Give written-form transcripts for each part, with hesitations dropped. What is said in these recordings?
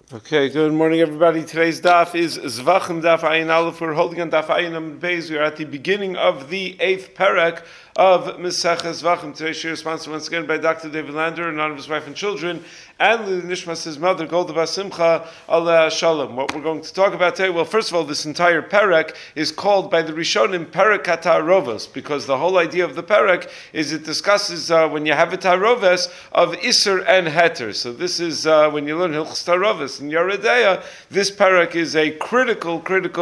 Okay, good morning, everybody. Today's daf is Zvachim Daf Ayin Aleph. We're holding on Daf Ayin Amud Beis. We are at the beginning of the 8th parak of Maseches Zvachim. Today's shir is sponsored once again by Dr. David Lander, in honor of his wife and children, and Nishmas, his mother, Golda Bas Simcha, Aleh Shalom. What we're going to talk about today, well, first of all, this entire parak is called by the Rishonim Parak HaTa'arovos, because the whole idea of the parak is it discusses when you have a ta'arovos of Isser and Heter. So this is when you learn Hilchos Ta'arovos in Yeridea, this parak is a critical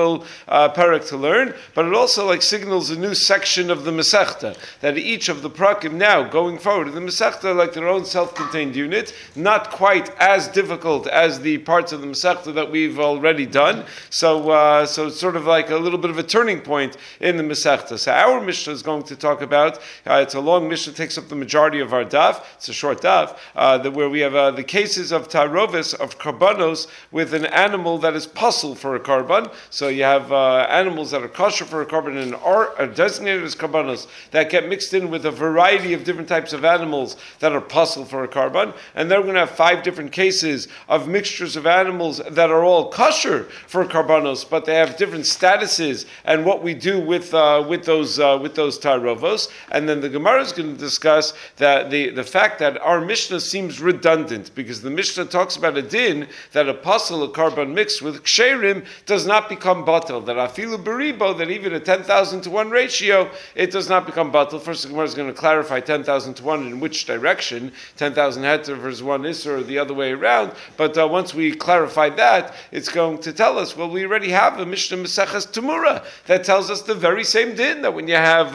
parak to learn, but it also signals a new section of the Masechta, that each of the prakim now, going forward in the Masechta, like their own self-contained unit, not quite as difficult as the parts of the Masechta that we've already done. So it's sort of like a little bit of a turning point in the Masechta. So our Mishnah is going to talk about, it's a long Mishnah, takes up the majority of our daf, it's a short daf, where we have the cases of Ta'arovis, of Karbanos, with an animal that is puzzle for a Karban. So you have animals that are kosher for a Karban and are designated as Karbanos that get mixed in with a variety of different types of animals that are puzzle for a Karban. And then we're going to have 5 different cases of mixtures of animals that are all kosher for Karbanos, but they have different statuses and what we do with those Ta'arovos. And then the Gemara is going to discuss that the fact that our Mishnah seems redundant, because the Mishnah talks about a din that a puzzle, a Karban mixed with ksherim, does not become batal. That afilu beribo, that even a 10,000 to 1 ratio, it does not become batal. First, the Gemara is going to clarify 10,000 to 1 in which direction, 10,000 heter versus 1 isser, or the other way around. But once we clarify that, it's going to tell us, well, we already have a Mishnah Maseches Temura that tells us the very same din, that when you have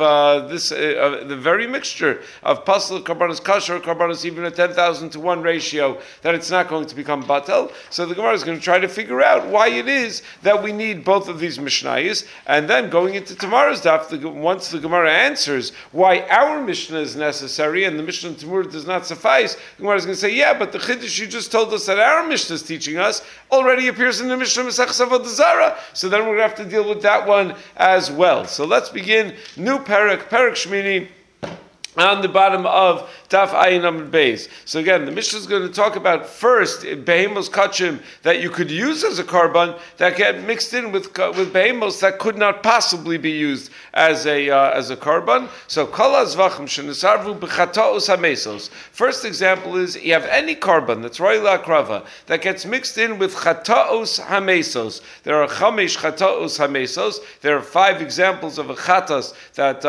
the very mixture of puzzle, Karbanos kasher, Karbanos even a 10,000 to 1 ratio, that it's not going to become batal. So the Gemara is going to try to figure out why it is that we need both of these Mishnayos, and then going into tomorrow's daf, once the Gemara answers why our Mishnah is necessary and the Mishnah Temura does not suffice, the Gemara is going to say, yeah, but the Chiddush you just told us that our Mishnah is teaching us already appears in the Mishnah Maseches Avodah Zarah, so then we're going to have to deal with that one as well. So let's begin. New parak Shmini, on the bottom of Daf Ayin Amud Beis. So again, the Mishnah is going to talk about first behemos kachim that you could use as a karban that get mixed in with behemos that could not possibly be used as a karban. So kol hazvachim shenisarvu b'chataos hamesos. First example is you have any karban that's roy la'akrava that gets mixed in with chataos hamesos. There are chamesh chataos hamesos. There are 5 examples of a chatas that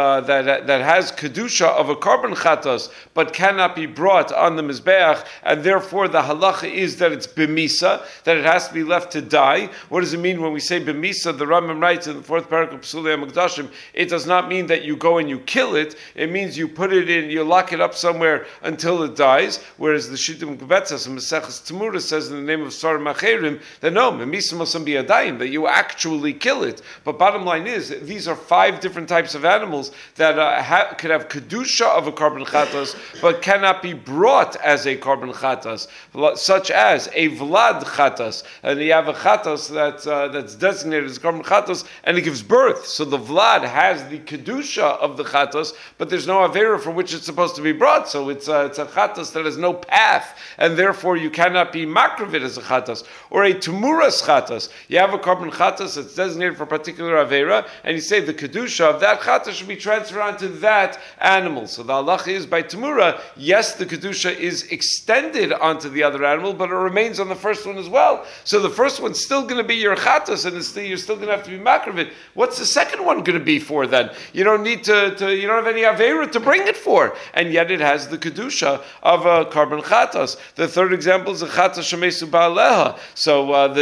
has kedusha of a carbon chatas, but cannot be brought on the mizbeach, and therefore the halacha is that it's b'misa, that it has to be left to die. What does it mean when we say b'misa? The Rambam writes in the 4th parak of Psulei HaMikdashim, it does not mean that you go and you kill it. It means you put it in, you lock it up somewhere until it dies. Whereas the Shittim Kvetzas and Maseches Temura says in the name of Sar Macherim that no, b'misa must be a daim, that you actually kill it. But bottom line is, these are 5 different types of animals that could have kedusha of a carbon chatas, but cannot be brought as a carbon chatas, such as a vlad chatas. And you have a chatas that's designated as carbon chatas, and it gives birth. So the vlad has the kedusha of the chatas, but there's no avera for which it's supposed to be brought. So it's a chatas that has no path, and therefore you cannot be makravit as a chatas. Or a tumuras chatas. You have a carbon chatas that's designated for a particular avera, and you say the kedusha of that chatas should be transferred onto that animal. So the halacha is by Temura, yes, the kedusha is extended onto the other animal, but it remains on the first one as well. So the first one's still going to be your chatas, and you're still going to have to be makravit. What's the second one going to be for then? You don't need you don't have any avera to bring it for, and yet it has the kedusha of a carbon chatas. The third example is a chatas shemesu ba'aleha. So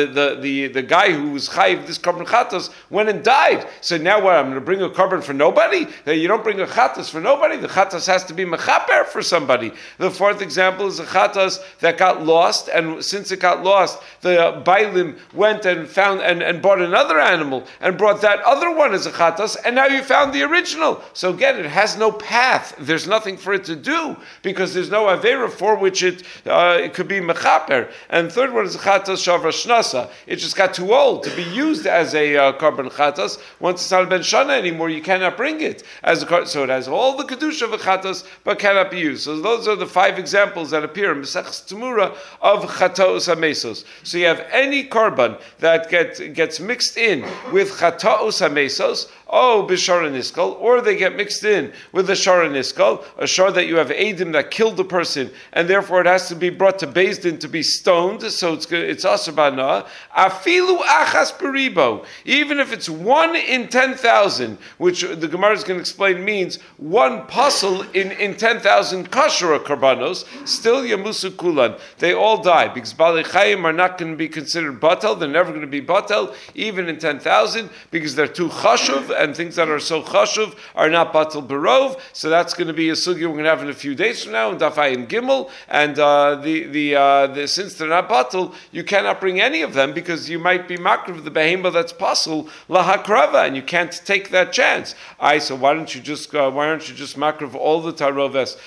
the guy who was chayiv this carbon chatas went and died. So now what? I'm going to bring a carbon for nobody? You don't bring a chatas for nobody. The chatas has to be mechaper for somebody. The 4th example is a chatas that got lost, and since it got lost, the bailim went and found and bought another animal and brought that other one as a chatas, and now you found the original. So again, it has no path. There's nothing for it to do because there's no avera for which it could be mechaper. And third one is a chatas shavra shnasa. It just got too old to be used as a carbon chatas. Once it's not ben shana anymore, you cannot bring it as a so it has all the kedusha kedusha v'chatos, but cannot be used. So those are the 5 examples that appear in Maseches Tzemura of chatos hamesos. So you have any korban that gets mixed in with chatos hamesos, b'shara niskal, or they get mixed in with the shara niskal, a shar that you have Eidim that killed the person, and therefore it has to be brought to Beis Din to be stoned, so it's asur b'hana. Afilu achas peribo, even if it's 1 in 10,000, which the Gemara is going to explain means 1 puzzle in 10,000 kashura karbanos, still yamusu kulan. They all die, because Balei Chayim are not going to be considered batel, they're never going to be batel, even in 10,000, because they're too chashuv, and things that are so chashuv are not batel barov. So that's going to be a sugya we're going to have in a few days from now in Daf Ayin Gimel. And since they're not batel, you cannot bring any of them because you might be makriv the behema that's pasul lahakrava, and you can't take that chance. So why don't you just makriv all the taroves?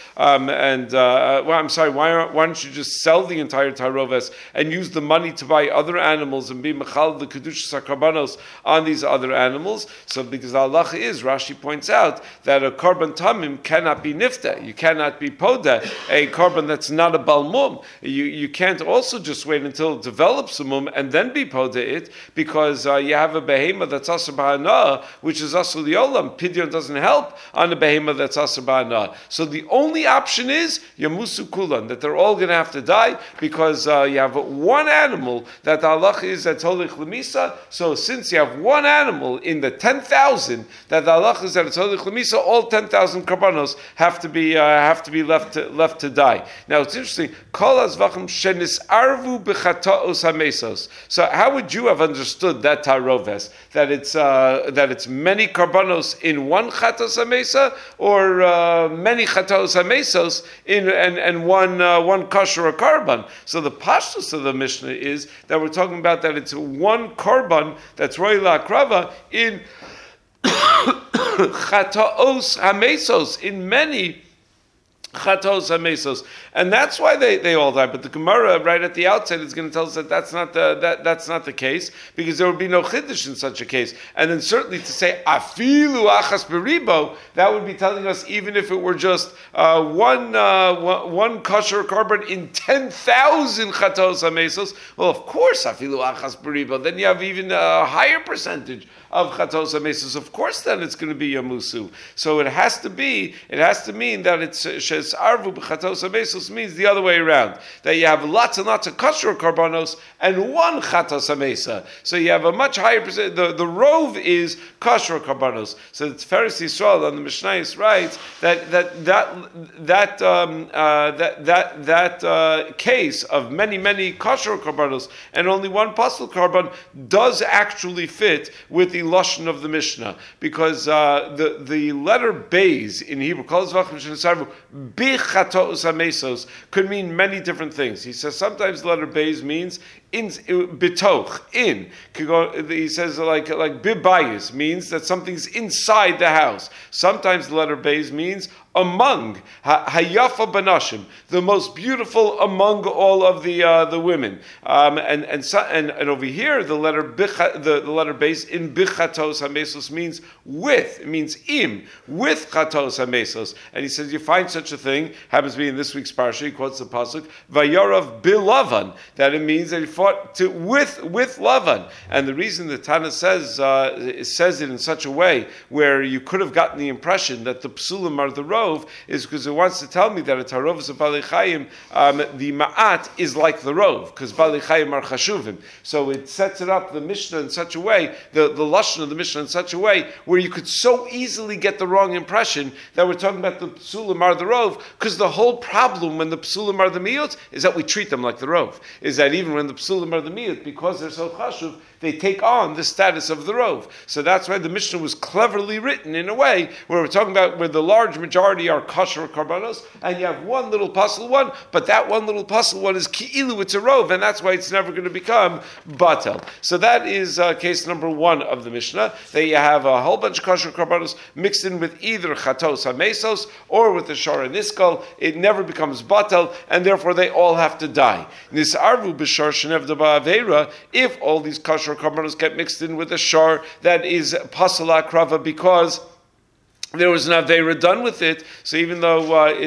Why don't you just sell the entire taroves and use the money to buy other animals and be mechal the kedusha sakarbanos on these other animals? So because the halacha is, Rashi points out that a korban tamim cannot be nifta. You cannot be poda, a korban that's not a balmum. You can't also just wait until it develops a mum and then be poda it, because you have a behema that's asur b'hana, which is asur liolam. Pidyon doesn't help on a behema that's asur b'hana. So the only option is yamusu kulan, that they're all going to have to die, because you have 1 animal that the halacha is at holich lemisa. So since you have 1 animal in the 10,000 that the halacha is that it's holich lemisa, all 10,000 karbanos have to be left to die. Now it's interesting. Kol hazvachim shenis arvu b'chataos hamesos. So how would you have understood that taroves, that it's many karbanos in 1 chatos hamesa, or many chatos hamesos and one kosher or karban? So the pashtus of the Mishnah is that we're talking about that it's 1 karban that's roi la'akrava in chataos hamesos, in many chatos hamesos, and that's why they all die. But the Gemara right at the outset is going to tell us that that's not the case, because there would be no chiddush in such a case. And then certainly to say afilu achas beribo, that would be telling us even if it were just one kosher korban in 10,000 chatos hamesos. Well, of course afilu achas beribo. Then you have even a higher percentage of chatos hamesos. Of course, then it's going to be yamusu. So it has to mean that it's arvu b'chatos hamesos means the other way around, that you have lots and lots of kosher karbanos and 1 chatos hamesa. So you have a much higher percent. The rove is kosher karbanos. So it's Tiferes Yisrael on the Mishnayos writes that case of many kosher karbanos and only 1 pasul karban does actually fit with the lashon of the Mishnah, because the letter beis in Hebrew, kol zvachim shenisarvu bichatos hamesos, could mean many different things. He says sometimes the letter beis means in bitoch, in. He says like bibayis means that something's inside the house. Sometimes the letter beis means among, hayafa banashim, the most beautiful among all of the women. And over here the letter beis in bichatos hamesos means with. It means im, with chatos hamesos. And he says you find such a thing, happens to be in this week's parsha. He quotes the pasuk vayarav bilavan, that it means that he fought with Lavan. And the reason the Tana says it in such a way where you could have gotten the impression that the psulim are the rove is because it wants to tell me that a tarov is a Balei Chayim, the ma'at is like the rove, because Balei Chayim are chashuvim. So it sets it up, the Mishnah, in such a way, the lashon of the Mishnah in such a way where you could so easily get the wrong impression that we're talking about the psulim are the rove, because the whole problem when the psulim are the miyot is that we treat them like the rove. Is that even when the psulim are the miyut, because they're so chashuv, they take on the status of the rove. So that's why the Mishnah was cleverly written in a way where we're talking about where the large majority are kosher karbanos, and you have 1 little pasul one, but that 1 little pasul one is ki'ilu, it's a rove, and that's why it's never going to become batel. So that is case number 1 of the Mishnah, that you have a whole bunch of kosher karbanos mixed in with either chatos hamesos or with the shara niskal. It never becomes batel, and therefore they all have to die. Nisarvu b'shar shenev daba aveira, if all these kosher karbanos get mixed in with a shar that is pasala krava, because there was an Aveira done with it, so even though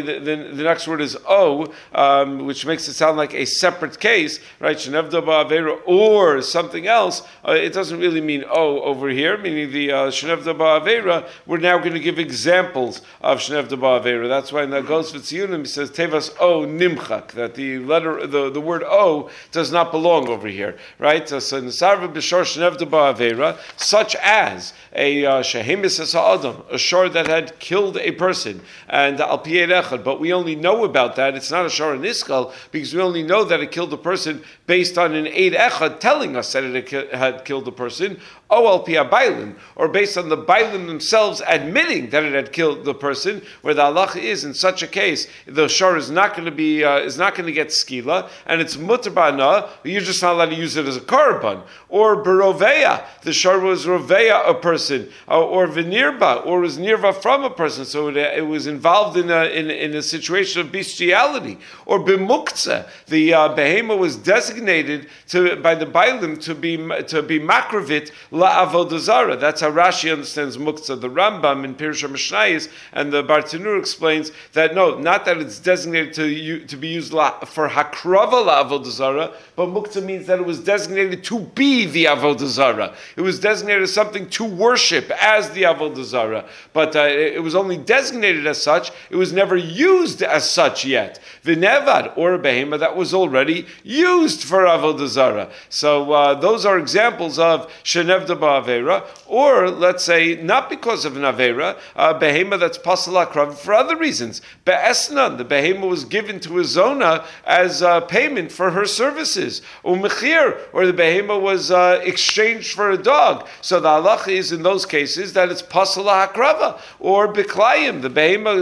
the next word is O, which makes it sound like a separate case, right? Shenevda ba'Aveira or something else, it doesn't really mean O over here, meaning the Shenevda ba'Aveira. We're now going to give examples of Shenevda ba'Aveira. That's why in the Gos V'Tziyunim he says Tevas O Nimchak, that the letter, the word O does not belong over here, right? So in the Sarva B'Shor Shenevda ba'Aveira, such as a Shehemis Ha'Adam, a shor that had killed a person, and al piyei echad, but we only know about that. It's not a shor niskal because we only know that it killed a person based on an eid echad telling us that it had killed a person. O al piyei bailim, or based on the bailim themselves admitting that it had killed the person. Where the halacha is in such a case, the shor is not going to be get skila, and it's mutar ba'ana. You're just not allowed to use it as a korban. Or beroveya, the shor was roveya a person, or vinirba, or was nirva from a person, so it was involved in a situation of bestiality. Or b'muktzah, the behema was designated by the bailim to be makravit la'avodah zarah. That's how Rashi understands muktzah. The Rambam in Pirush HaMishnayos and the Bartanur explains that no, not that it's designated to be used for hakrava la'avodah zarah, but muktzah means that it was designated to be the avodah zarah. It was designated as something to worship as the avodah zarah, but it was only designated as such. It was never used as such yet. V'nevad, or a behema that was already used for avodah zarah. So those are examples of shenevda ba'avera, or let's say not because of an avera, a behema that's pasal akrav for other reasons. Be'esnan, the behema was given to a zona as payment for her services. Umechir, or the behema was exchanged for a dog. So the halacha is in those cases that it's pasal akrava. Or Biklayim, the behema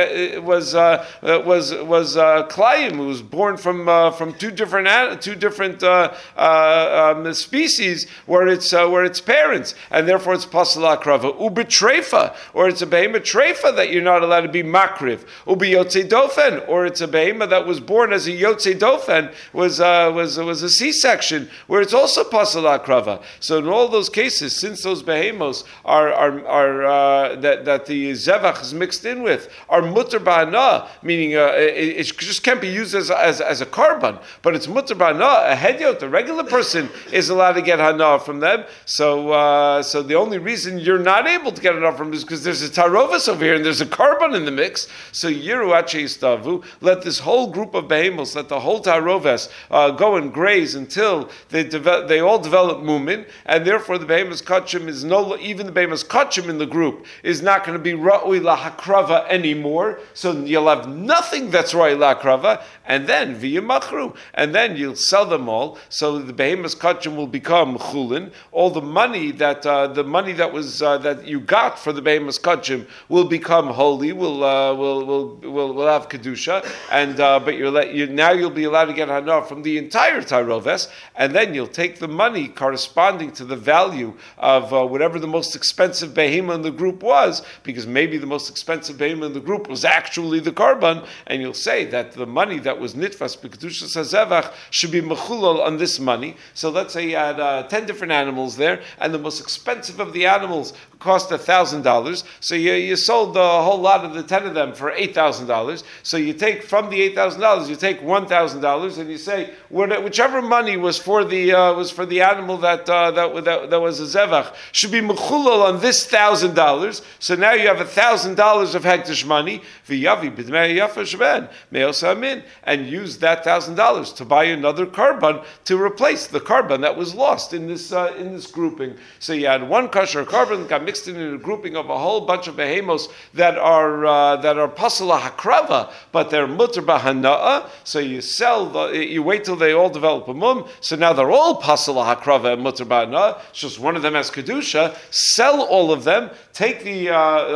was Klayim, who was born from two different species where its parents, and therefore it's pasal akrava. Ubitrefa, or it's a behema trefa that you're not allowed to be makriv. Ubi yotze dofen, or it's a behema that was born as a yotze dofen, was a C-section where it's also pasal akrava. So in all those cases, since those behemos are that the zevach is mixed in with, are mutar ba'ana, meaning it just can't be used as a korban, but it's mutar ba'ana. A hedyot, a regular person, is allowed to get hana from them. So the only reason you're not able to get hana from them is because there's a tarovas over here and there's a korban in the mix. So yiru ache yistavu, let this whole group of behemos, let the whole tarovas go and graze until they all develop mumin, and therefore the behemoth's kachim is even the behemoth's kachim in the group is not going to be ra'ui lahakrava anymore. So you'll have nothing that's ra'ui lahakrava, and then v'yimachru, and then you'll sell them all. So the behemoth's kachim will become chulin. All the money that was that you got for the behemoth's kachim will become holy. Will have kedusha, and but you'll be allowed to get hana from the entire taroves, and then you'll take the money corresponding to the value of whatever the most expensive behema in the group was, because maybe the most expensive behema in the group was actually the korban, and you'll say that the money that was nitfas b'kedusha sazevach should be mechulal on this money. So let's say you had 10 different animals there, and the most expensive of the animals cost $1,000. So you sold the whole lot of the 10 of them for $8,000. So you take from the $8,000, you take $1,000, and you say whichever money was for the animal that was a zevach should be mechulal on this $1,000. So now you have $1,000 of hektish money, and use that $1,000 to buy another korban to replace the korban that was lost in this grouping. So you had one kosher korban got mixed in a grouping of a whole bunch of behemos that are pasala hakrava, but they're mutar b'hana'ah. So you wait till they all develop a mum. So now they're all pasala hakrava and mutar b'hana'ah. It's just one of them has kedusha. Sell all of them. Take the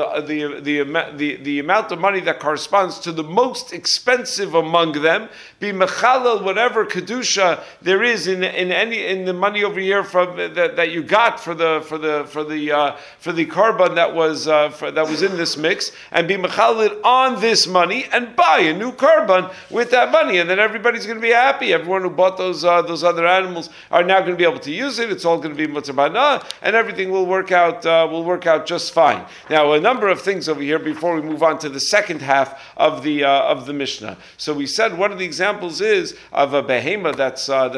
amount of money that corresponds to the most expensive among them. Be mechalel whatever kedusha there is in the money over here from that you got for the korban that was in this mix, and be mechalel on this money and buy a new korban with that money, and then everybody's going to be happy. Everyone who bought those other animals are now going to be able to use it. It's all going to be mutar b'hana'ah, and everything will work out just fine. Now Now, a number of things over here before we move on to the second half of the Mishnah. So we said one of the examples is of a behema that's not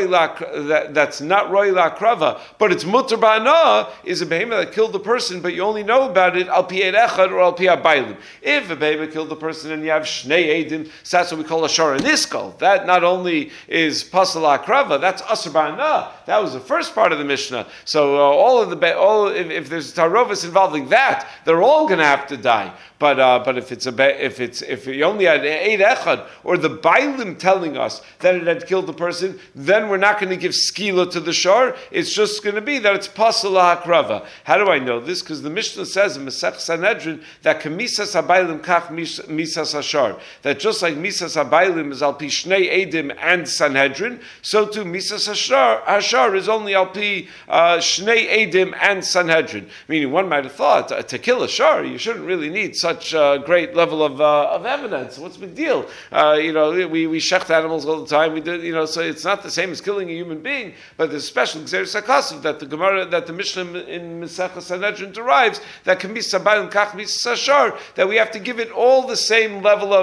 roila krava, but it's mutar ba'ana, is a behema that killed the person, but you only know about it al pi echad or al pi abaylim. If a behema killed the person and you have shnei edim, so that's what we call a shara niskal. That not only is pasal krava, that's asur ba'ana. That was the first part of the Mishnah. So if there's tarovis involving that, they're all going to have to die. But if you only had eid echad or the bailim telling us that it had killed the person, then we're not going to give skila to the shar. It's just going to be that it's pasal hakrava. How do I know this? Because the Mishnah says in Masech Sanhedrin that kemisas habaylim kach misas hashar. That just like misas habaylim is al pi shnei edim and Sanhedrin, so too misas hashar is only al pi shnei edim and Sanhedrin. Meaning, one might have thought to kill a shar, you shouldn't really need such a great level of evidence. What's the big deal? We shecht animals all the time. We did, so it's not the same as killing a human being. But there's a special Gzeres HaKasav that the Gemara, that the Mishnah in Masechah Sanhedrin derives, that can be sabayim kach misashar, that we have to give it all the same level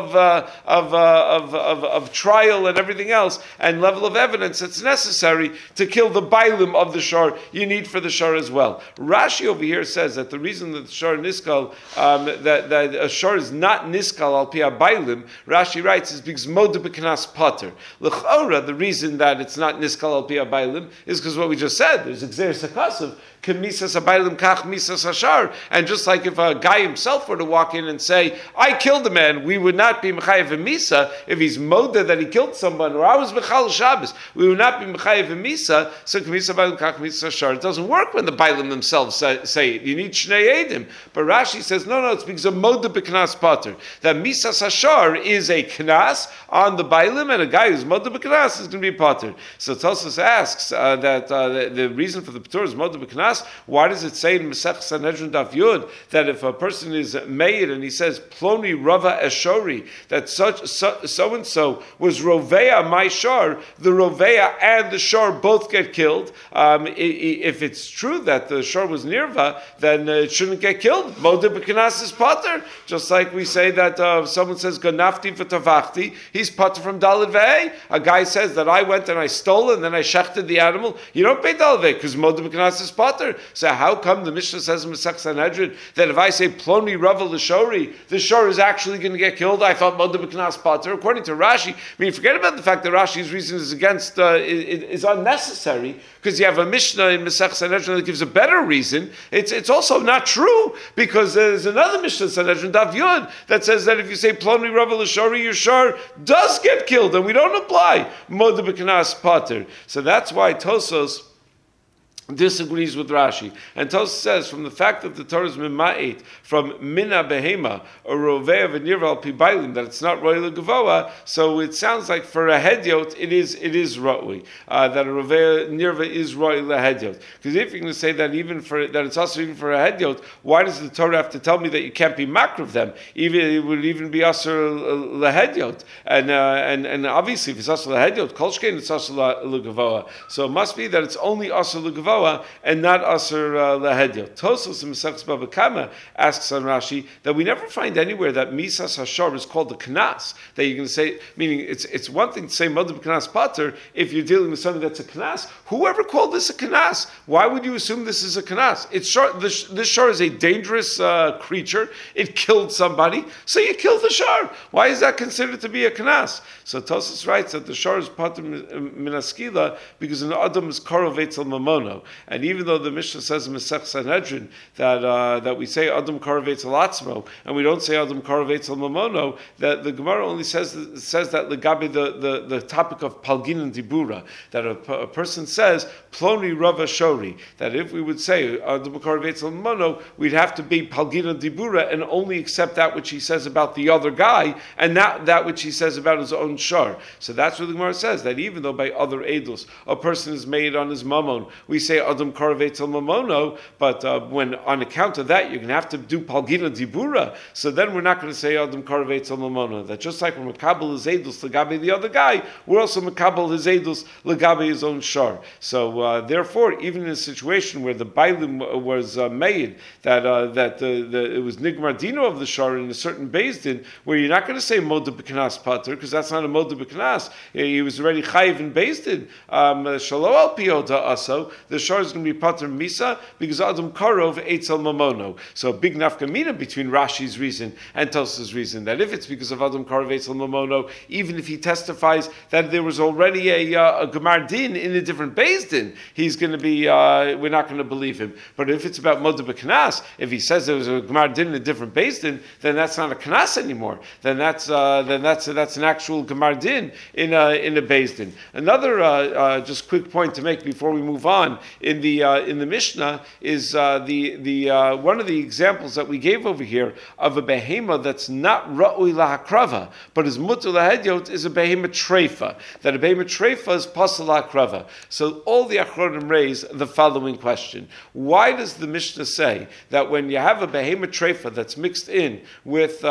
of trial and everything else, and level of evidence that's necessary to kill the bailim of the shar. You need for the shar as well. Rashi over here says that the reason that the shar niskal that a shor is not niskal al pi bailim, Rashi writes, is because moda b'knas pater. L'chora, the reason that it's not niskal al pi bailim is because what we just said. There's Gzeres HaKasav. Misas habaylim kach misas hashar, and just like if a guy himself were to walk in and say, "I killed a man," we would not be mechayev misa if he's moda that he killed someone, or I was mechal Shabbos. We would not be mechayev misa. So misas habaylim kach misas hashar. It doesn't work when the bailim themselves say it. You need shnei edim. But Rashi says no. It's because of moda b'knas pater. That misas hashar is a knas on the bailim, and a guy who's moda b'knas is going to be pater. So Tosfos asks that the reason for the pater is moda b'knas. Why does it say in Masech Sanhedrin Daf Yud that if a person is made and he says Ploni Rava Eshori, that so and so was Rovea my shar, the Rovea and the shar both get killed? If it's true that the shar was Nirva, then it shouldn't get killed. Moda b'knas is pater. Just like we say that someone says Ganafti v'tavachti, he's pater from Daled Ve'eh. A guy says that I went and I stole and then I shechted the animal. You don't pay Daled Ve'eh because Moda b'knas is pater. So how come the Mishnah says in Masech Sanhedrin that if I say Ploni Rava L'Shori, the shor is actually going to get killed? I thought Moda b'knas pater. According to Rashi, forget about the fact that Rashi's reason is against is unnecessary, because you have a Mishnah in Masech Sanhedrin that gives a better reason. It's also not true, because there's another Mishnah in Sanhedrin Daf Yud that says that if you say Ploni Rava L'Shori, your shor does get killed, and we don't apply Moda b'knas pater. So that's why Tosfos disagrees with Rashi. And Tosfos says, from the fact that the Torah is mima'it, from mina behema, or rovea v'nirva al pi bailim, that it's not ro'il gavoa, so it sounds like for a hedyot, it is ro'ui, that a rovea nirva is ro'il hedyot. Because if you're going to say that that it's also even for a hedyot, why does the Torah have to tell me that you can't be makriv them? It would even be asur lehedyot. And obviously, if it's asur lehedyot, kol shkein it's asur legavoa. So it must be that it's only asur legavoa and not asur lehedyot. Tosfos in Masechus Bava Kama asks on Rashi that we never find anywhere that misas hashar is called the knas. That you're going to say, meaning it's one thing to say moda b'knas pater if you're dealing with something that's a knas. Whoever called this a knas? Why would you assume this is a knas? This shar is a dangerous creature. It killed somebody, so you killed the shar. Why is that considered to be a knas? So Tosfos writes that the shar is pater minaskila because an adam is karov etzel mamono. And even though the Mishnah says in Masech Sanhedrin that we say Adam Karavetz al Atzmo, and we don't say Adam Karavetz al Mamono, that the Gemara only says that legabi the topic of Palgin and Dibura, that a person says Ploni Rava Shori, that if we would say Adam Karavetz al Mamono, we'd have to be Palgin and Dibura and only accept that which he says about the other guy and not that which he says about his own shar. So that's what the Gemara says, that even though by other edus a person is made on his mammon, we say say Adam Karav Eitzel Mamono, but when on account of that you're going to have to do Palgina Dibura, so then we're not going to say Adam Karav Eitzel Mamono. That just like when Makabel is Edus Lagabe the other guy, we're also Makabel his Edus Lagabe his own Shar. So therefore, even in a situation where the Bailim was made, that it was Nigmar Dino of the Shar in a certain Beis Din, where you're not going to say Moda B'Knas Pater, because that's not a Moda B'Knas. He was already Chayiv in Beis Din. Shalo al Piota Aso, the Shar is going to be Pater Misa, because Adam Karov Eitzel Mamono. So a big nafkamina between Rashi's reason and Tos's reason, that if it's because of Adam Karov Eitzel Mamono, even if he testifies that there was already a Gemar Din in a different Beis Din, he's going to be, we're not going to believe him. But if it's about Moda B'Knas, if he says there was a Gemar Din in a different Beis Din, then that's not a Knas anymore. Then that's an actual Gemar Din in a Beis Din. Another just quick point to make before we move on in the Mishnah is the one of the examples that we gave over here of a behema that's not ra'ui lahakrava but is mutar lahedyot is a behema treifa. That a behema treifa is pasal lahakrava. So all the achronim raise the following question: why does the Mishnah say that when you have a behema treifa that's mixed in with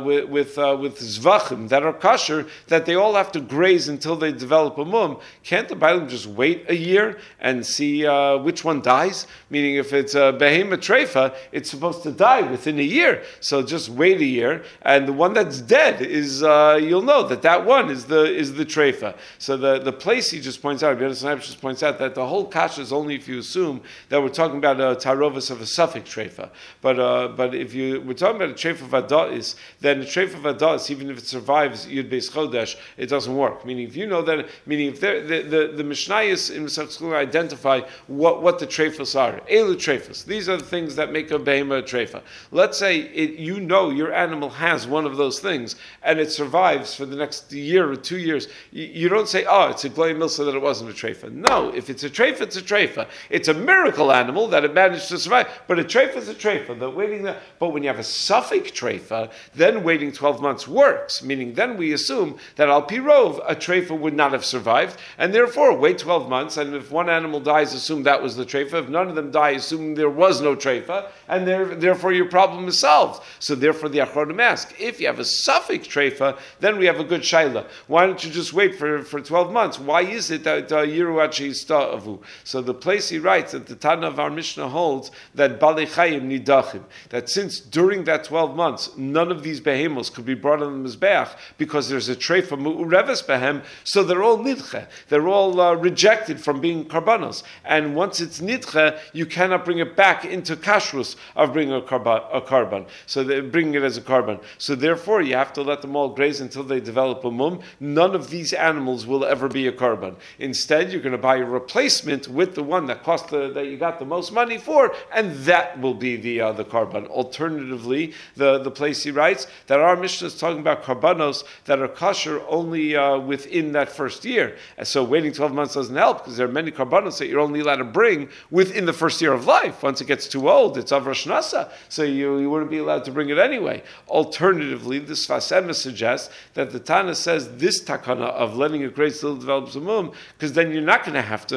zvachim that are kosher, that they all have to graze until they develop a mum? Can't the Bailim just wait a year and see which one dies? Meaning, if it's a behema treifa, it's supposed to die within a year. So just wait a year, and the one that's dead is you'll know that one is the treifa. So the place he just points out, Rabbi just points out that the whole kasha is only if you assume that we're talking about a tarovas of a suffix treifa. But if we're talking about a treifa vada'is, then a treifa vada'is, even if it survives Yud Beis Chodesh, it doesn't work. Meaning, if you know that, meaning if the Mishnayos in Masech School identify what the treifas are. Elu treifas. These are the things that make a behema a treifa. Let's say your animal has one of those things and it survives for the next year or 2 years. You don't say, it's a glay milsa that it wasn't a treifa. No, if it's a treifa, it's a treifa. It's a miracle animal that it managed to survive. But a treifa is a treifa. But when you have a suffix treifa, then waiting 12 months works. Meaning, then we assume that al pirov a treifa would not have survived, and therefore wait 12 months. And if one animal dies, assume that was the treifa. If none of them die, assume there was no treifa, and therefore your problem is solved. So therefore the achronim ask, if you have a suffix treifa, then we have a good shaila. Why don't you just wait for 12 months? Why is it that yiru avu? So the place he writes that the Tana of our Mishnah holds that balei chayim nidachim, that since during that 12 months none of these behemos could be brought on the mizbeach because there's a treifa mu'ureves behem, so they're all nidche. They're all rejected from being karbanos. And once it's nidche, you cannot bring it back into kashrus of bringing a karban. So they're bringing it as a karban. So therefore, you have to let them all graze until they develop a mum. None of these animals will ever be a karban. Instead, you're going to buy a replacement with the one that cost that you got the most money for, and that will be the karban. Alternatively, the place he writes that our Mishnah is talking about karbanos that are kosher only within that first year. And so waiting 12 months doesn't help, because there are many karbanos that you're only allowed to bring within the first year of life. Once it gets too old, it's avrosh nasa, so you wouldn't be allowed to bring it anyway. Alternatively, the Sfas Emes suggests that the Tana says this takana of letting a graze still develop a mum, because then you're not going to have to,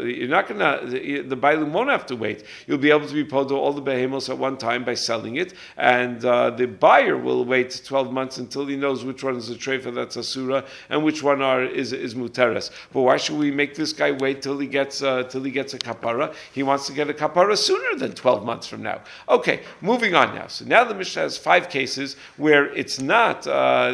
the Bailim won't have to wait. You'll be able to be podo all the behemos at one time by selling it, and the buyer will wait 12 months until he knows which one is a treifa that's asura and which one is muteres. But why should we make this guy wait till he gets a kapara? He wants to get a kapara sooner than 12 months from now. Okay, moving on now. So now the Mishnah has 5 cases where it's not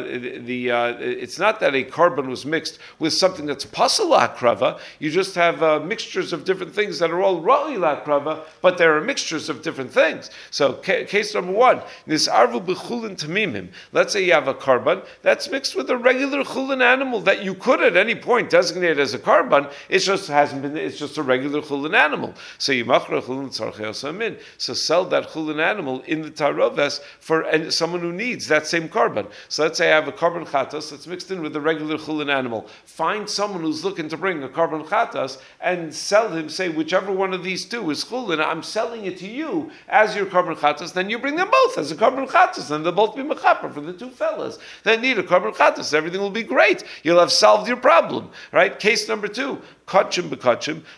it's not that a karban was mixed with something that's pasal lakrava. You just have mixtures of different things that are all ra'i lakrava, but there are mixtures of different things. So case number 1, this arvu b'chulin tamimim. Let's say you have a karban that's mixed with a regular chulin animal that you could at any point designate as a karban. It just hasn't been. It's just a regular chulin animal. So you machra chulin tzarcheos amin. So sell that chulin animal in the taroves for someone who needs that same karban. So let's say I have a karban chatas that's mixed in with a regular chulin animal. Find someone who's looking to bring a karban chatas and sell him. Say whichever one of these two is chulin. I'm selling it to you as your karban chatas. Then you bring them both as a karban chatas, and they'll both be mechaper for the two fellas that need a karban chatas. Everything will be great. You'll have solved your problem, right? Case number 2. Kachim b'kachim. Let's say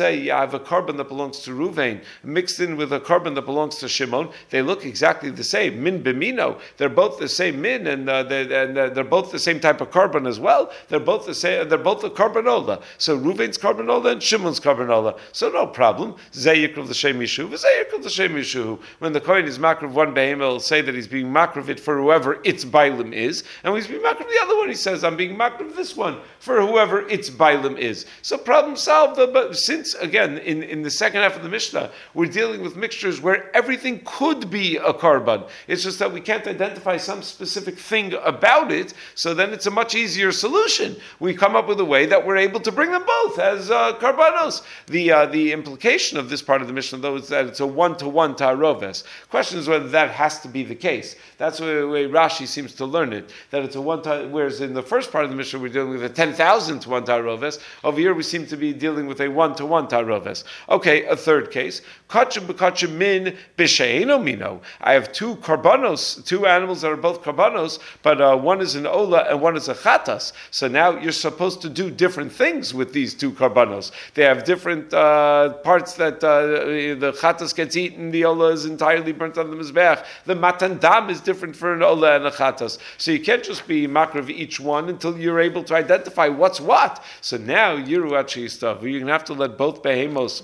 say you have a carbon that belongs to Ruvain mixed in with a carbon that belongs to Shimon. They look exactly the same. Min b'mino. They're both the same min, and they're both the same type of carbon as well. They're both the same. They're both the carbanola. So Ruvain's carbanola and Shimon's carbanola. So no problem. Zayikul l'shem yishuv. Zayikul l'shem yishuv. When the kohen is makriv one behema, he'll say that he's being makriv it for whoever its bailim is, and when he's being makriv the other one, he says, I'm being makriv this one for whoever its bailim is. So problem solved. But since again in the second half of the Mishnah, we're dealing with mixtures where everything could be a carbon. It's just that we can't identify some specific thing about it. So then it's a much easier solution. We come up with a way that we're able to bring them both as karbanos. The implication of this part of the Mishnah, though, is that it's a one-to-one ta'aroves. Question is whether that has to be the case. That's the way Rashi seems to learn it, that it's a one-to, whereas in the first part of the Mishnah we're dealing with a 10,000 to one ta'aroves. Over here we seem to be dealing with a one-to-one ta'aroves. Okay, a third case. Kachim b'kachim min b'she'eno mino. I have two karbanos, two animals that are both karbanos, but one is an ola and one is a chatas. So now you're supposed to do different things with these two karbanos. They have different parts that the chatas gets eaten, the ola is entirely burnt on the mizbeach. The matan dam is different for an ola and a chatas. So you can't just be makriv each one until you're able to identify what's what. So now yiruachi stuff. You're going to have to let both behemos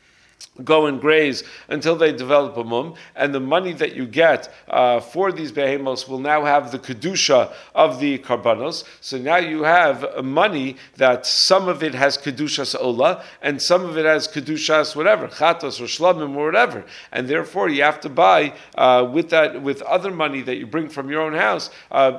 go and graze until they develop a mum, and the money that you get for these behemos will now have the kedusha of the karbanos. So now you have money that some of it has kedushas ola, and some of it has kedushas whatever, chatos or shlamim or whatever, and therefore you have to buy with other money that you bring from your own house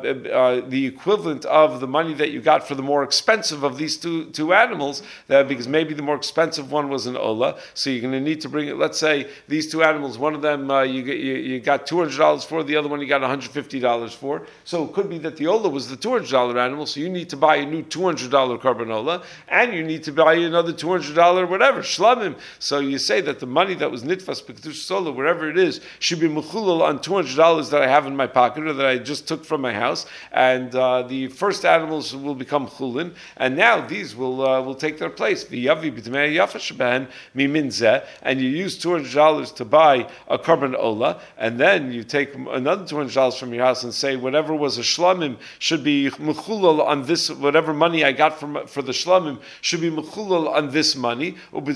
the equivalent of the money that you got for the more expensive of these two animals, because maybe the more expensive one was an ola, so you're going to need to bring it. Let's say these two animals, one of them you got $200 for, the other one you got $150 for. So it could be that the ola was the $200 animal, so you need to buy a new $200 carbanola, and you need to buy another $200 whatever shlamim. So you say that the money that was nitfas b'kedush sola, wherever it is, should be mechulal on $200 that I have in my pocket or that I just took from my house, and the first animals will become chulin, and now these will take their place. V'yavi b'tmei yafa sheben mimin zeh. And you use $200 to buy a carbon ola, and then you take another $200 from your house and say whatever was a shlamim should be mechulal on this, whatever money I got for the shlamim should be mechulal on this money,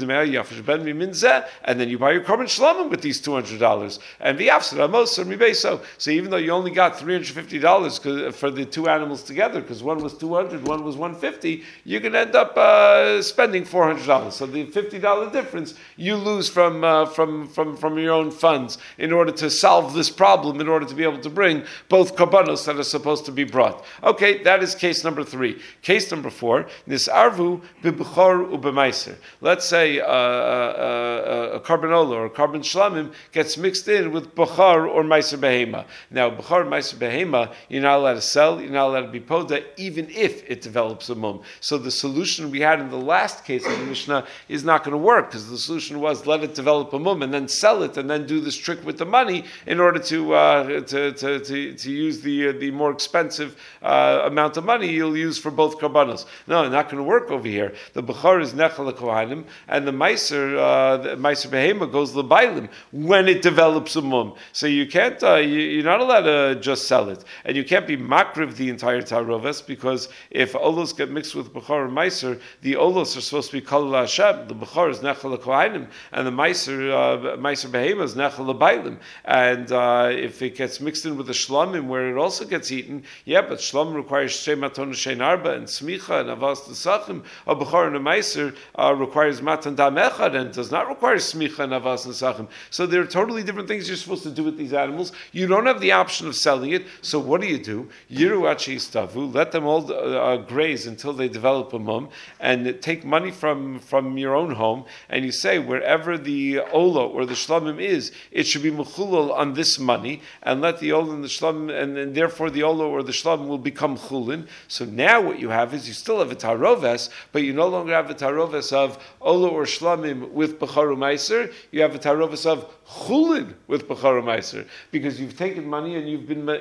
and then you buy your carbon shlamim with these $200. And the so even though you only got $350 for the two animals together, because one was $200, one was $150, you can end up spending $400. So the $50 difference you lose from your own funds in order to solve this problem, in order to be able to bring both karbanos that are supposed to be brought. Okay, that is case number 3. Case number 4, nisarvu b'bechor u'b'maiser. Let's say a carbanola or a carbon shlamim gets mixed in with bechor or maiser behema. Now, bechor and maiser behema, you're not allowed to sell, you're not allowed to be poda, even if it develops a mum. So the solution we had in the last case of the Mishnah is not going to work, because the solution was let it develop a mum and then sell it and then do this trick with the money in order to use the more expensive amount of money you'll use for both karbanos. No, not going to work over here. The bechor is nechal kohanim, and the meiser behema goes lebailim when it develops a mum. So you can't, you're not allowed to just sell it, and you can't be makriv the entire taroves, because if olos get mixed with bechor and meiser, the olos are supposed to be kol Hashem. The bechor is nechal kohanim, and the meiser behema is nechal lebailim. And if it gets mixed in with the shlamim, where it also gets eaten, but shlamim requires shtei maton shein arba and smicha and avas nesachim. A bechor and a meiser requires matan dam echad and does not require smicha and avas nesachim. So there are totally different things you're supposed to do with these animals. You don't have the option of selling it. So what do? Yiruachi istavu. Let them all graze until they develop a mum, and take money from your own home, and you say where wherever the Ola or the Shlamim is, it should be Mechulal on this money, and let the Ola and the Shlamim, and therefore the Ola or the Shlamim will become Chulin. So now what you have is you still have a Taroves, but you no longer have a Taroves of Ola or Shlamim with Bechar Meiser, you have a Taroves of Chulin with Bechar Meiser, because you've taken money and you've been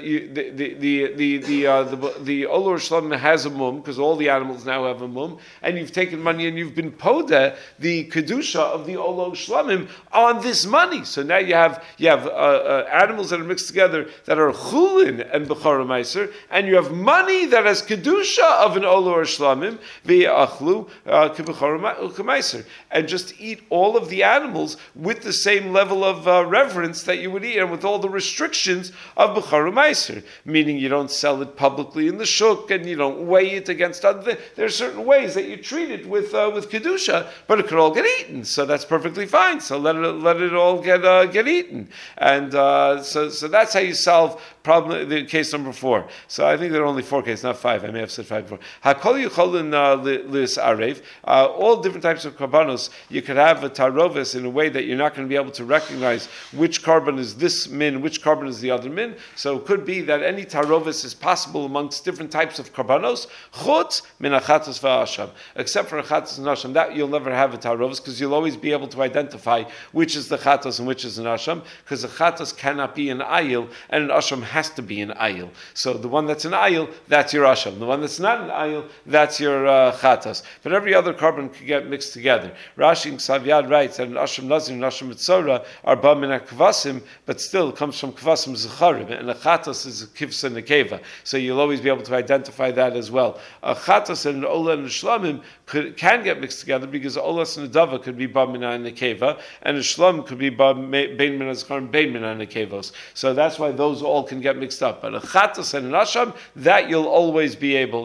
the Ola or Shlamim has a mum, because all the animals now have a mum, and you've taken money and you've been poda the kedusha of the Ola or Shlamim on this money. So now you have animals that are mixed together that are Chulin and Bechar Meiser, and you have money that has kedusha of an Ola or Shlamim v'yachlu k'Bechar Meiser, and just eat all of the animals with the same level of reverence that you would eat, and with all the restrictions of Bechar Meiser, meaning you don't sell it publicly in the shuk, and you don't weigh it against other things. There are certain ways that you treat it with kedusha, but it could all get eaten, so that's perfectly fine. So let it all get eaten, and so that's how you solve problem. The case number 4. So I think there are only 4 cases, not 5. I may have said 5 before. Hakol yicholin lis arev. All different types of karbanos. You could have a tarovis in a way that you're not going to be able to recognize which carbon is this min, which carbon is the other min. So it could be that any tarovis is possible amongst different types of karbanos. Chutz min achatos va'asham. Except for achatos and asham, that you'll never have a tarovis, because you'll always be able to identify which is the chatos and which is an asham, because the chatos cannot be an ayil and an asham has to be an ayil. So the one that's an ayil, that's your asham. The one that's not an ayil, that's your chatos. But every other carbon could get mixed together. Rashi and Savyad writes that an asham nazir and asham mitzora are ba min kvasim, but still it comes from kvasim zecharim, and a chatos is a kivsa nekeva. So you'll always be able to identify that as well. A chatos and an ola and a shlamim can get mixed together, because olas and a dava could be ba min nekeva, and a shlam could be ba bein min zecharim bein min nekevos. So that's why those all can get mixed up. But a chatos and an asham, that you'll always be able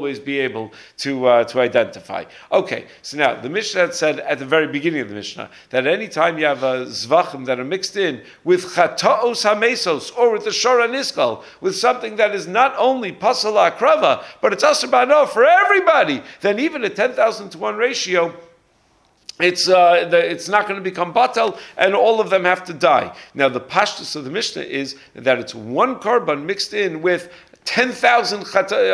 to identify. Okay, so now the Mishnah had said at the very beginning of the Mishnah that any time you have zvachim that are mixed in with chataos hamesos, or with the shora niskal, with something that is not only pasal akrava, but it's asur ba'ano for everybody, then even a 10,000 to 1 ratio, it's not going to become batal, and all of them have to die. Now the pashtus of the Mishnah is that it's one carbon mixed in with 10,000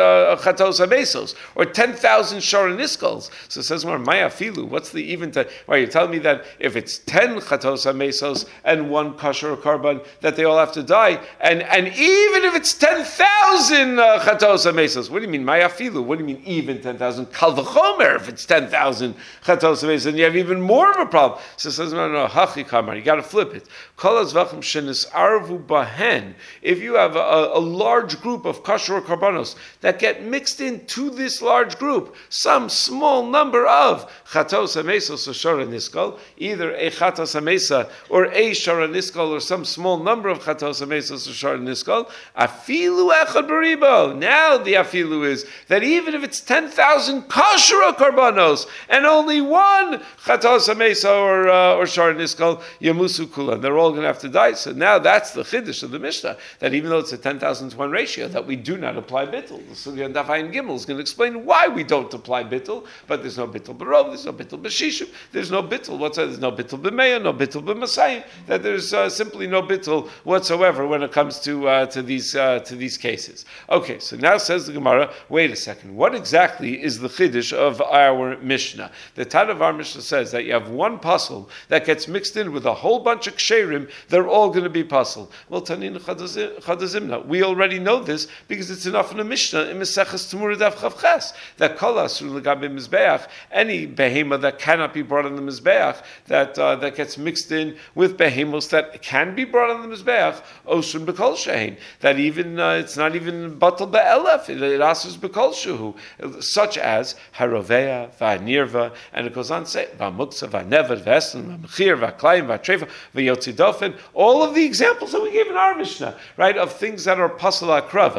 chatos amesos, or 10,000 shoraniskals. So it says more maya filu. What's the even? Well, you're telling me that if it's 10 chatos amesos and 1 kosher carbon, that they all have to die, and even if it's 10,000 chatos amesos, what do you mean maya filu? What do you mean even 10,000? Kal v'chomer if it's 10,000 chatos amesos, then you have even more of a problem. So it says no, hachi kamar. You got to flip it. Kol hazvachim shenis arvu bahen. If you have a large group of kosher karbanos that get mixed into this large group, some small number of chatos hamesos or shora niskal, either a chatos hamesa or a shora niskal, or some small number of chatos hamesos or shora niskal, afilu echad baribo. Now the afilu is that even if it's 10,000 kosher karbanos and only 1 chatos hamesa or shora niskal, yamusu kulan, they're all going to have to die. So now that's the chiddush of the Mishnah, that even though it's a 10,000 to 1 ratio, that we do not apply bittul. The Sugya and Daf Ayin Gimel is going to explain why we don't apply bittul, but there's no bittul barov, there's no bittul b'shishim, there's no bittul whatsoever, there's no bittul b'meya, no bittul b'masayim, that there's simply no bittul whatsoever when it comes to these cases. Okay, so now says the Gemara, wait a second, what exactly is the chiddush of our Mishnah? The Tana of our Mishnah says that you have one puzzle that gets mixed in with a whole bunch of ksherim, they're all going to be puzzle. Well, Tanin Chadazimna, we already know this, because it's enough in the Mishnah in Maseches Temurah Daf Chavches that kol asur legabe mizbeach, any behema that cannot be brought on the mizbeach, that gets mixed in with behemos that can be brought on the mizbeach, osun bekol shehin, that even it's not even batal be'elef, it asurs bekol shehu, such as haroveya va'nirva, and it goes on to say va'muksa va'nevad v'eslan va'mechir va'klayim va'trefa v'yotzidofen, all of the examples that we gave in our Mishnah, right, of things that are pasal akrava.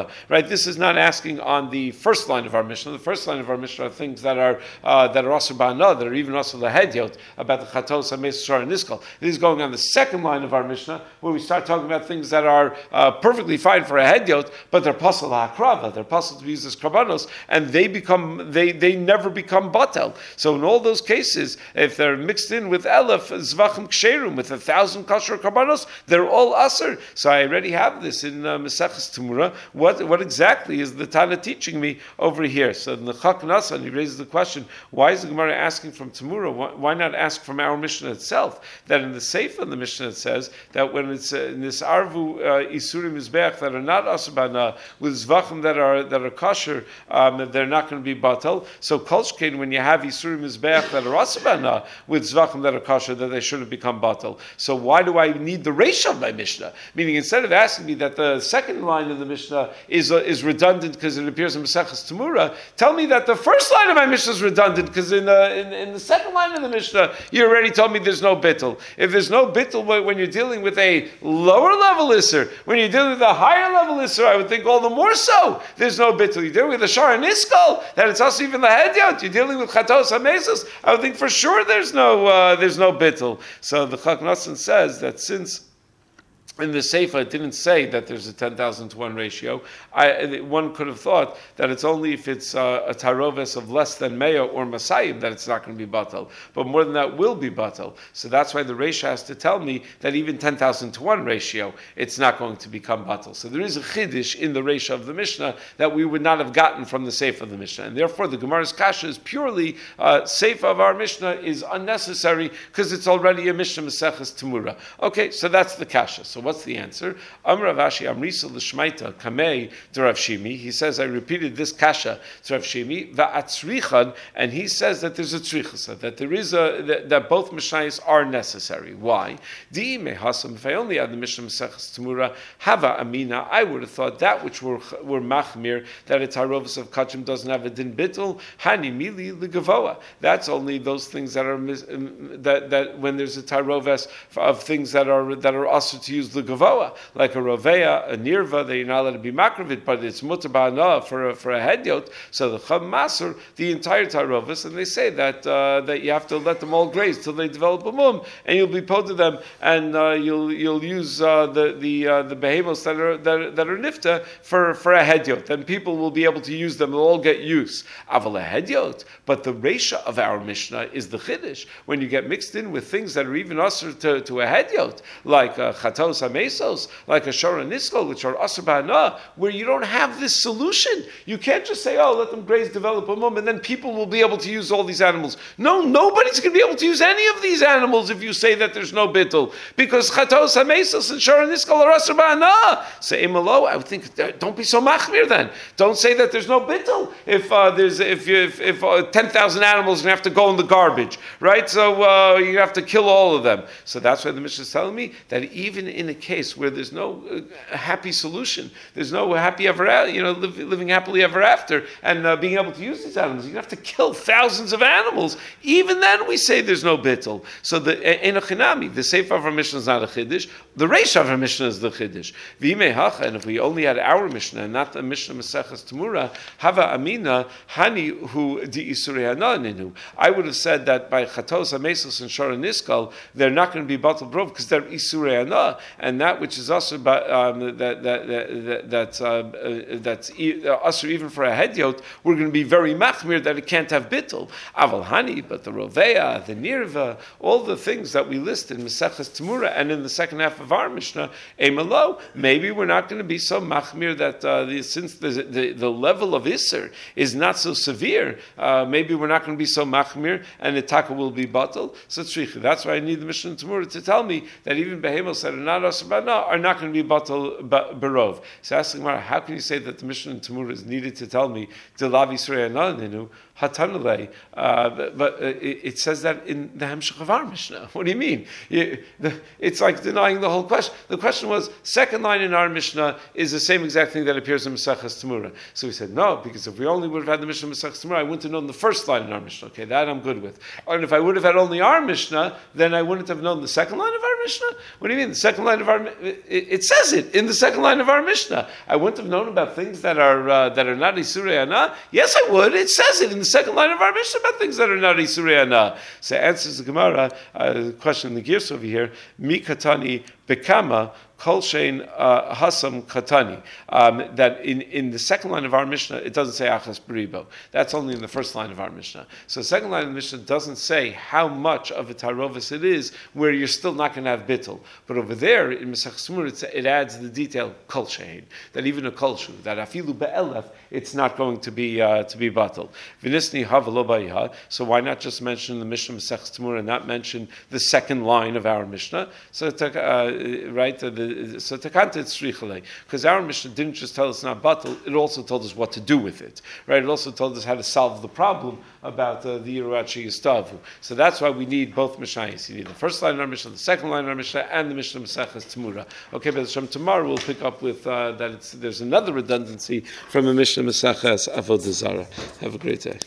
right? This is not asking on the first line of our Mishnah. The first line of our Mishnah are things that are asur ba'ana, that are even asur lahediot, about the chatos, hames, shor, and niskal. This is going on the second line of our Mishnah, where we start talking about things that are perfectly fine for a hediot, but they're pasal ha'akrava, they're pasal to be used as karbanos, and they never become batel. So in all those cases, if they're mixed in with elef, zvachim ksherim, with 1,000 kosher karbanos, they're all asur. So I already have this in Maseches Tamura. What exactly is the Tana teaching me over here? So the Chak Nasan, he raises the question, why is the Gemara asking from Tamura? Why not ask from our Mishnah itself? That in the Seif of the Mishnah it says that when it's in this Arvu Isurim Mizbeach that are not asur ba'ana, with zvachim that are kosher, they're not going to be batal. So kolshkein, when you have Isurim Mizbeach that are asur ba'ana, with zvachim that are kosher, that they shouldn't become batal. So why do I need the Reisha of my Mishnah? Meaning, instead of asking me that the second line of the Mishnah is redundant because it appears in Maseches Tamura, tell me that the first line of my Mishnah is redundant because in the second line of the Mishnah you already told me there's no bittul. If there's no bittul when you're dealing with a lower level isser, when you're dealing with a higher level isser, I would think all the more so there's no bittul. You're dealing with a shar and iskal, that it's also even the hedyot. You're dealing with chatos hamesos, I would think for sure there's no bittul. So the Chak Nasan says that since in the Seifa, it didn't say that there's a 10,000 to 1 ratio. One could have thought that it's only if it's a taroves of less than Mea or Masayim that it's not going to be batal. But more than that will be batal. So that's why the ratio has to tell me that even 10,000 to 1 ratio, it's not going to become batal. So there is a chiddush in the ratio of the Mishnah that we would not have gotten from the Seifa of the Mishnah. And therefore the Gemara's kasha is purely Seifa of our Mishnah is unnecessary because it's already a Mishnah Maseches Tamura. Okay, so that's the kasha. So what's the answer? Amar Rav Ashi Amrisa l'shmaita kamei to Rav Shimi. He says I repeated this kasha to Rav Shimi va'atzrichan, and he says that there's a tzrichasa, that there is that both mishnayos are necessary. Why? Di mehasam. If I only had the Mishnah Maseches Tamura hava amina, I would have thought that which were machmir, that a tarovis of kachim doesn't have a din bittul, hani mili legavoa. That's only those things that are that when there's a taroves of things that are also to use the gavoa, like a roveya, a nirva, that you're not allowed to be makravit, but it's mutar ba'ana for a hedyot. So the chum masur, the entire tarovis, and they say that you have to let them all graze till they develop a mum, and you'll be po to them, and you'll use the behemoths that are nifta for a hedyot. Then people will be able to use them; they'll all get use. Aval a hedyot, but the reisha of our Mishnah is the chiddush when you get mixed in with things that are even asur to a hedyot, like chatos hamesos, like a shor and niskal, which are asur ba'ana, where you don't have this solution. You can't just say, "Oh, let them graze, develop a mum, and then people will be able to use all these animals." No, nobody's going to be able to use any of these animals if you say that there's no bittul, because chatos hamesos and shor and niskal are asur ba'ana. Say imalo, I would think, don't be so machmir then. Don't say that there's no bittul if 10,000 animals are going to have to go in the garbage, right? So you have to kill all of them. So that's why the Mishnah is telling me that even in a case where there's no happy solution, there's no happy ever, living happily ever after, and being able to use these animals, you have to kill thousands of animals. Even then, we say there's no bittul. So the enochinami, the sefer of our Mishnah is not a chiddush. The reish of our Mishnah is the chiddush. And if we only had our Mishnah and not the Mishnah Maseches Tamura, hava amina hani hu di isurei hananinu. I would have said that by chatos hamesos and shor and niskal, they're not going to be batal brov because they're isurei hana, and that which is also that's also even for a hedyot, we're going to be very machmir that it can't have bittul. Aval hani, but the roveya, the nirva, all the things that we list in Maseches Tamura and in the second half of our Mishnah, emalo, maybe we're not going to be so machmir that since the level of iser is not so severe, maybe we're not going to be so machmir and the taka will be batal. So that's why I need the Mishnah Tamura to tell me that even behemoths that are not asur ba'ana are not going to be batal barov. So asking Gemara, how can you say that the Mishnah Tamura is needed to tell me to lav yisrei ananinu hatanulei? But it says that in the Hemshech of our Mishnah. What do you mean? It's like denying the whole question. The question was, second line in our Mishnah is the same exact thing that appears in Maseches Tamura. So we said, no, because if we only would have had the Mishnah Maseches Tamura, I wouldn't have known the first line in our Mishnah. Okay, that I'm good with. And if I would have had only our Mishnah, then I wouldn't have known the second line of our Mishnah. What do you mean? The second line line of our, it says it in the second line of our Mishnah. I wouldn't have known about things that are not Isurei Ana. Yes, I would. It says it in the second line of our Mishnah about things that are not Isurei Ana. So answers the Gemara, question in the Gears over here, Mi Katani Bekama Kol Shein Hasam Katani. That in the second line of our Mishnah, it doesn't say Achas Beribo. That's only in the first line of our Mishnah. So the second line of the Mishnah doesn't say how much of a tarovis it is, where you're still not going to have bittul. But over there in Mesach Smur, it adds the detail Kol Shein, that even a kolshu, that afilu be'elef, it's not going to be batal. V'nisni havalo ba'yiha. So why not just mention the Mishnah Mesach Smur and not mention the second line of our Mishnah? So right. So takanta tzrichalei, because our Mishnah didn't just tell us not batal, it also told us what to do with it, right? It also told us how to solve the problem about the Yeruachi Yistavu. So that's why we need both Mishnayos. You need the first line of our Mishnah, the second line of our Mishnah, and the Mishnah Maseches Tzmura. Okay, but from tomorrow we'll pick up with there's another redundancy from the Mishnah Maseches Avodah Zarah. Have a great day.